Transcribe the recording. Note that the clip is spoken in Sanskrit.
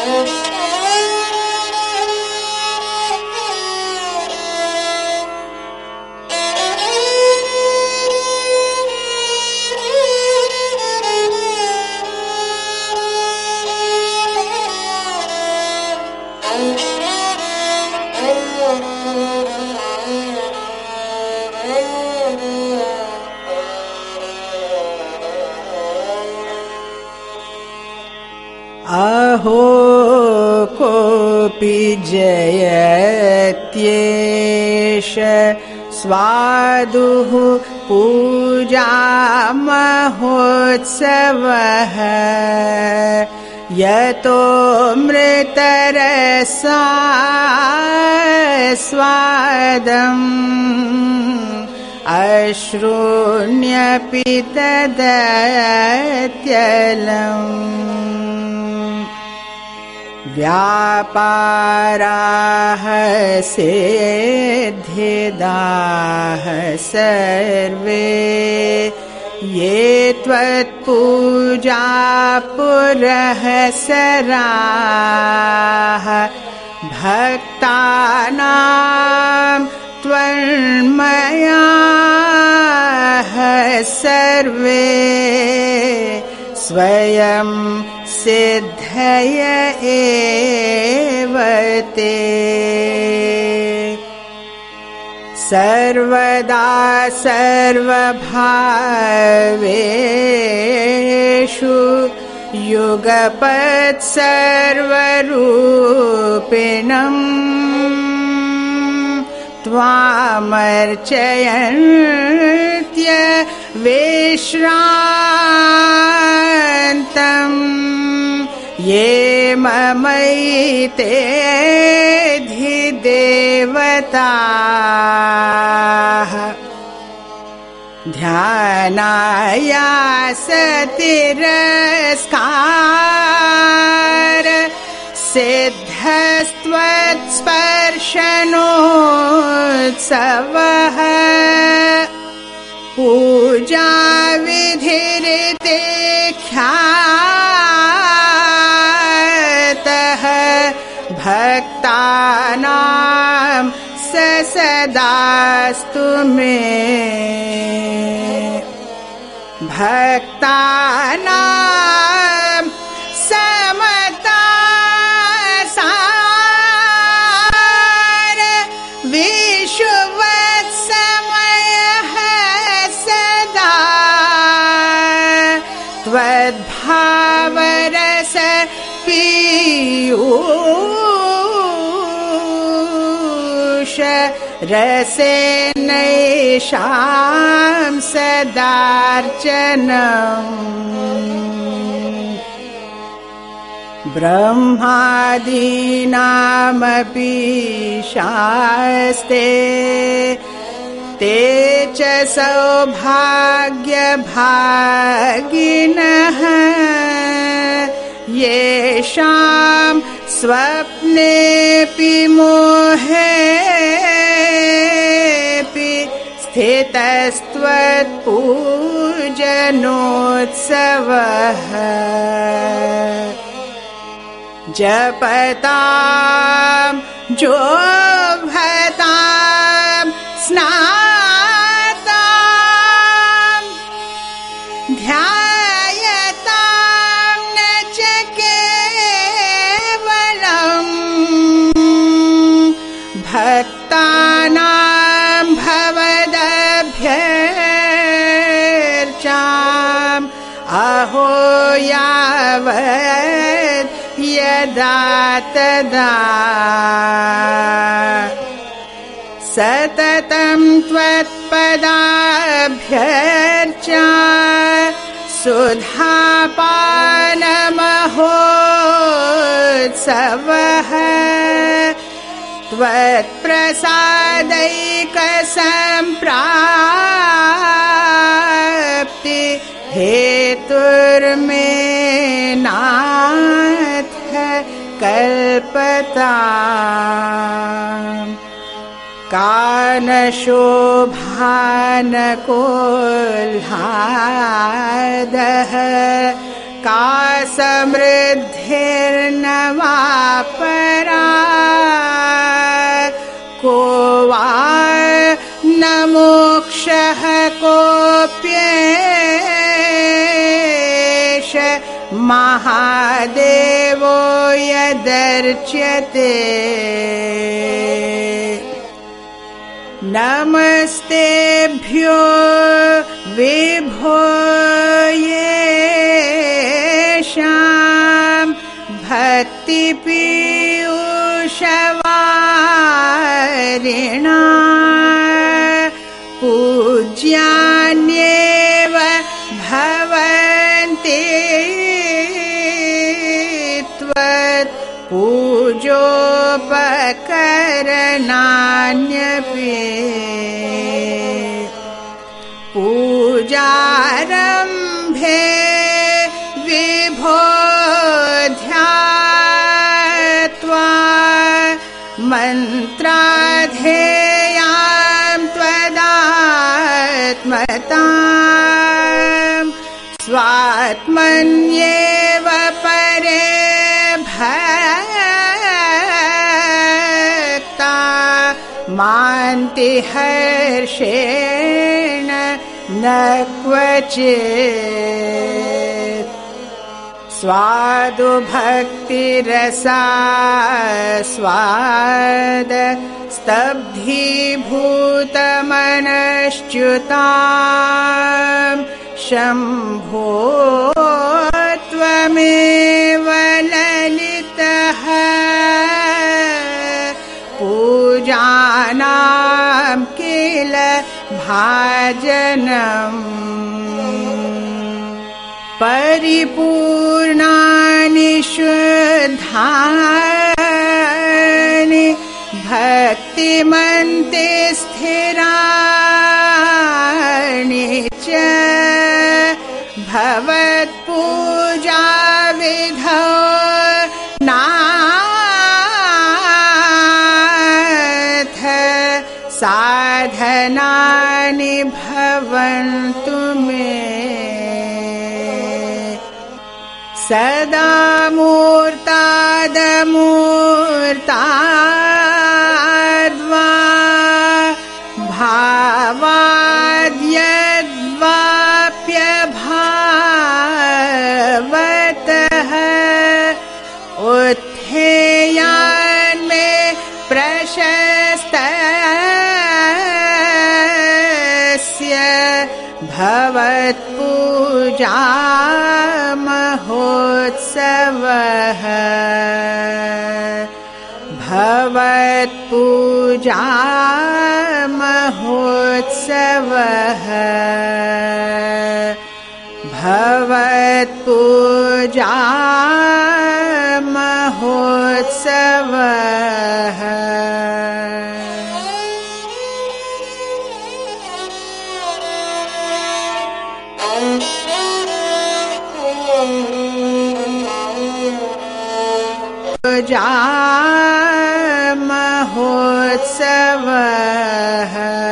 अहो कोऽपि जयत्येष स्वादुः पूजा महोत्सवः यतो मृतरसास्वादम् अश्रूण्यपि तदत्यलम् व्यापाराः सिद्धिदाः सर्वे ये त्वत्पूजा पुरःसराः भक्तानां त्वन्मयाः सर्वे स्वयं सिद्धय एव ते सर्वदा सर्वभावेषु युगपत् सर्वरूपिणम् त्वामर्चयन्त्य विश्रान्तम् ये ममैतेऽधिदेवताः ध्यानायासतिरस्कार सिद्धस्त्वत्स्पर्शनोत्सवः पूजा विधिरिते ख्यातः भक्तानां स सदास्तु मे भक्तानां समता सार विश्वत्समयः सदा त्वद्भावरस पीयूष रसेनैषां सदार्चनम् ब्रह्मादीनामपि शास्ते ते च सौभाग्यभागिनः येषां स्वप्नेऽपि मोहेऽपि स्थितस्त्वत्पूजनोत्सवः जपतां जोभतां स्नातां ध्यायतां न च केवलम् भक्तानां भवदभ्यर्चाम् अहो यावत् यदा तदा सततं त्वत्पदाभ्यर्चा सुधापानमहोत्सवः त्वत्प्रसादैकसम्प्राप्ति हेतुर्मे नाथ कल्पताम् कानशोभानकोल्हादः का समृद्धिर्न वा परा को वा न मोक्षः कोऽप्येष महादेवो यदर्च्यते नमस्तेभ्यो विभो येषां भक्तिपीयूषवारिणा पूज्यान्येव भवन्ति त्वत् पूजोपकरणान्यपि पूजारम्भे विभो ध्यात्वा मन्त्राध्येयां त्वदात्मतां स्वात्मन्येव परे भक्ता मान्ति हर्षेण न क्वचित् स्वादु भक्तिरसास्वाद स्तब्धीभूतमनश्च्युतां शम्भो त्वमेव ललितः पूजानां किल भाजनम् परिपूर्णानि शुद्धानि भक्तिमन्ते स्थिराणि च भवत्पूजा विधौ नाथ साधनानि भवन्तु मे सदा मूर्तादमूर्ताद्वा भावाद्यद्वाप्यभावतः उत्थेयान्मे प्रशस्तस्य भवत्पूजा महोत्सवः भवत्पूजा महोत्सवः भवत्पूजा महोत्सवः पूजा महोत्सवः